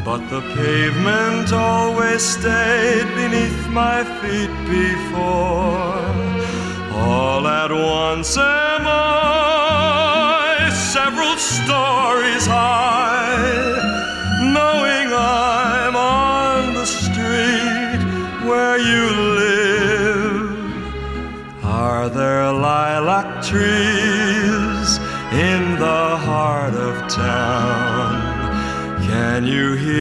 but the pavement always stayed beneath my feet before. All at once am I several stories high, knowing I'm on the street where you live. Are there lilac trees in the heart of town? Can you hear